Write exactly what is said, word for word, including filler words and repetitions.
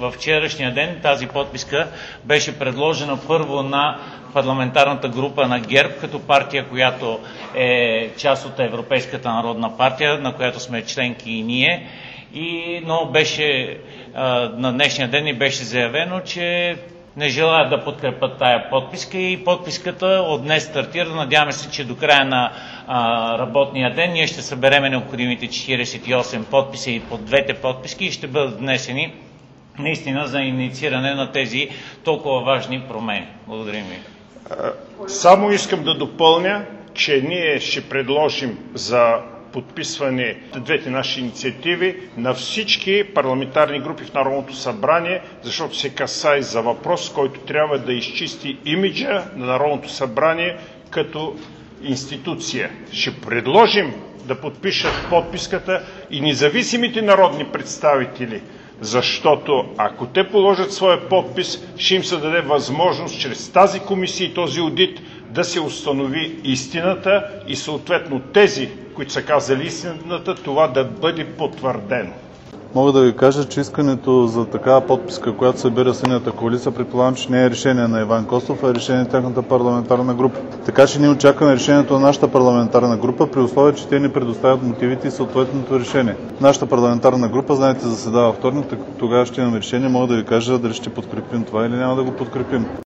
във вчерашния ден тази подписка беше предложена първо на парламентарната група на ГЕРБ, като партия, която е част от Европейската народна партия, на която сме членки и ние. И, но беше, на днешния ден ни беше заявено, че не желаят да подкрепят тая подписка и подписката от днес стартира. Надяваме се, че до края на а, работния ден ние ще събереме необходимите четиридесет и осем подписа и под двете подписки и ще бъдат внесени наистина за иницииране на тези толкова важни промени. Благодарим ви. Само искам да допълня, че ние ще предложим за подписване на двете наши инициативи на всички парламентарни групи в Народното събрание, защото се касае за въпрос, който трябва да изчисти имиджа на Народното събрание като институция. Ще предложим да подпишат подписката и независимите народни представители, защото ако те положат своя подпис, ще им се даде възможност чрез тази комисия и този одит да се установи истината и съответно тези, които са казали истината, това да бъде потвърдено. Мога да ви кажа, че искането за такава подписка, която събира Синята коалиция, предполагам, че не е решение на Иван Костов, а е решение на тяхната парламентарна група. Така че ние очакваме решението на нашата парламентарна група, при условие, че те ни предоставят мотивите и съответното решение. Нашата парламентарна група, знаете, заседава вторник, тогава ще имаме решение. Мога да ви кажа дали ще подкрепим това или няма да го подкрепим.